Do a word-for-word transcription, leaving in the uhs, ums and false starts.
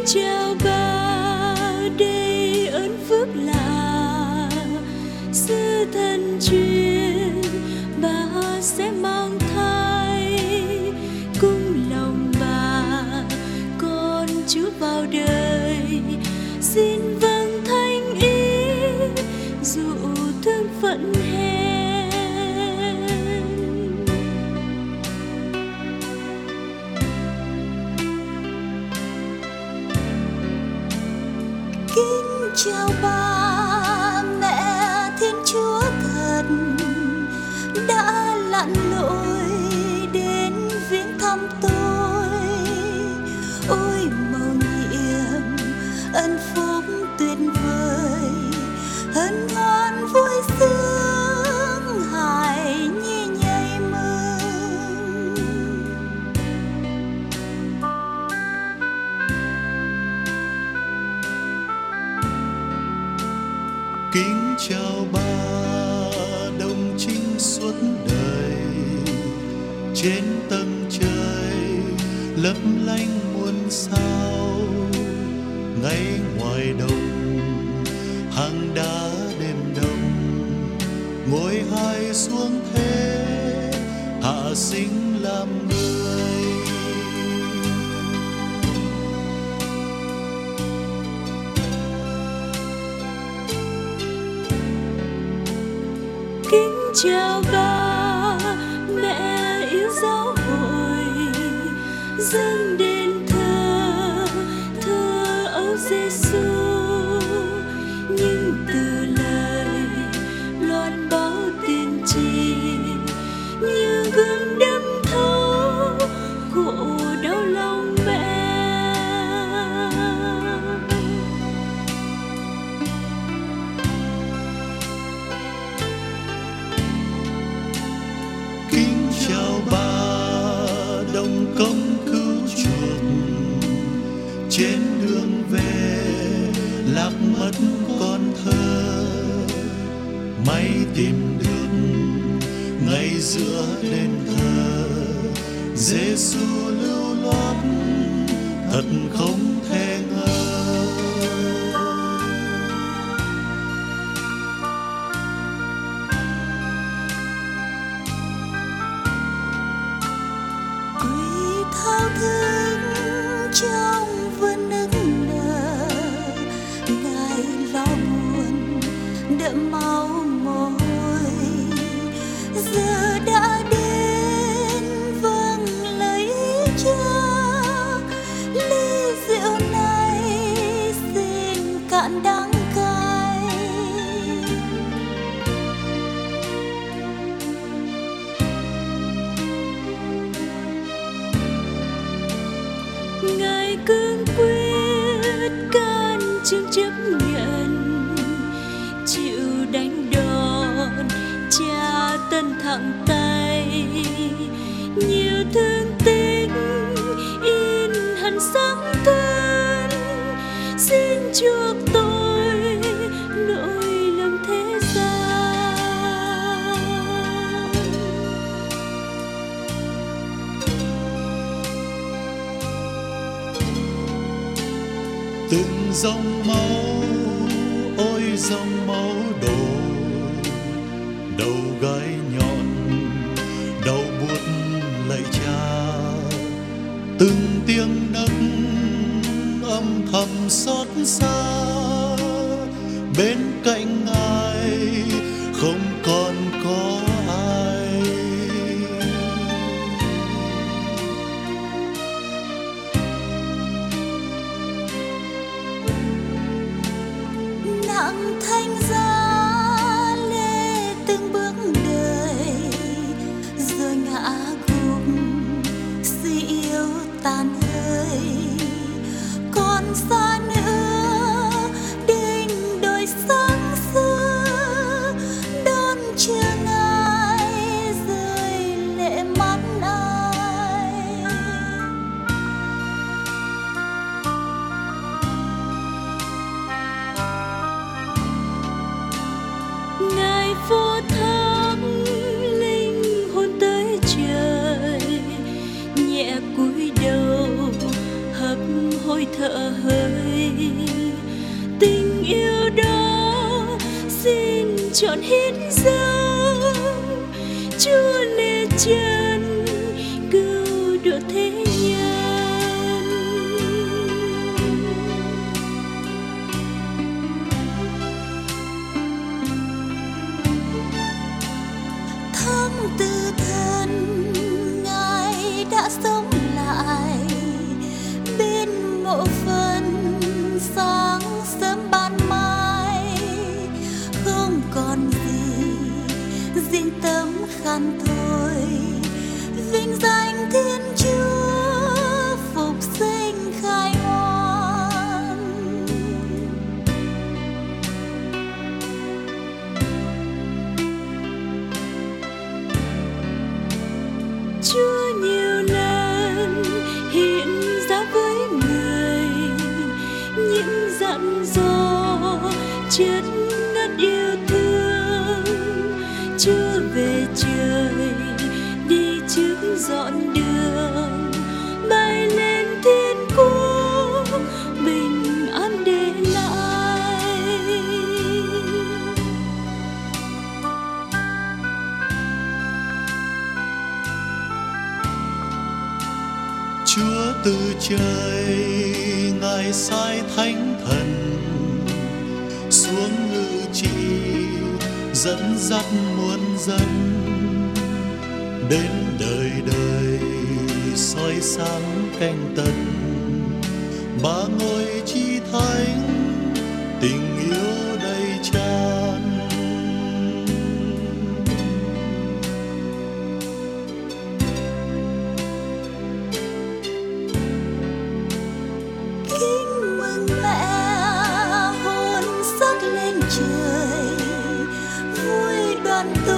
chào bà, đây ơn phước là sư thân truyền, bà sẽ mang thai cùng lòng bà con Chúa vào đời. Xin vâng thánh ý dụ thương phận hèn. Kính chào bà, mẹ Thiên Chúa thần đã lặn lội đến viếng thăm tôi. Ôi mầu nhiệm ân phúc tuyệt vời, hân hoan vui sướng hài nhi nhảy mừng. Kính chào bà, đồng trinh suốt đời trên tầng trời lấp lánh muôn sao. Ngay ngoài đồng hang đá đêm đông, ngồi hai xuống thế hạ sinh làm người. Kính chào bà, mẹ yêu giáo hội dâng đền thờ thờ âu Giêsu. Nhưng từ lời loan báo tiên tri như gương đâm thấu khổ đau lòng mẹ. Kính chào bà, đồng công cứu chuộc trên đường về lạc mất con thơ. May tìm được ngay giữa đền thờ, Giêsu lưu loát thật không thể ngờ. Quỳ thao thức trong vườn nức nở, Ngài lo buồn đẫm máu mồ hôi. Giờ đã đến vâng lời Cha, ly rượu này xin cạn đắng cay. Ngài cương quyết can chương chấp nhận, chịu đánh đòn Cha tân thẳng tay. Nhiều thương tích in hằn sáng thân, xin chuộc tôi lỗi lầm thế gian. Từng dòng máu, ôi dòng máu đổ, đầu gai nhọn, đầu buốt lạy Cha. Từng tiếng nấc âm thầm xót xa, bên cạnh Ngài không còn có ai. Nặng thanh giá lê từng bước đời, rồi ngã gục suy yếu tàn hơi. Còn xa nữa đỉnh đồi sáng xưa, đón chờ Ngài rơi lệ mắt ai. chọn hiến dâng Chúa lê chân cứu độ thế nhân. Tháng tư thân Ngài đã sống lại bên mộ phần sáng sớm ban mai, không còn gì riêng tấm khăn thôi, vinh danh Thiên Chúa phục sinh khai hoan. Chúa nhiều lần hiện ra với người những dặn dò chất ngất yêu thương. Chúa về trời đi trước dọn đường, bay lên thiên quốc bình an để lại. Chúa từ trời Ngài sai thánh thần xuống ngự trị dẫn dắt muôn dân, đến đời đời soi sáng canh tân. Ba ngôi chi thánh tình yêu đầy tràn. Kính mừng mẹ hôn sắc lên trời, vui đoàn tụ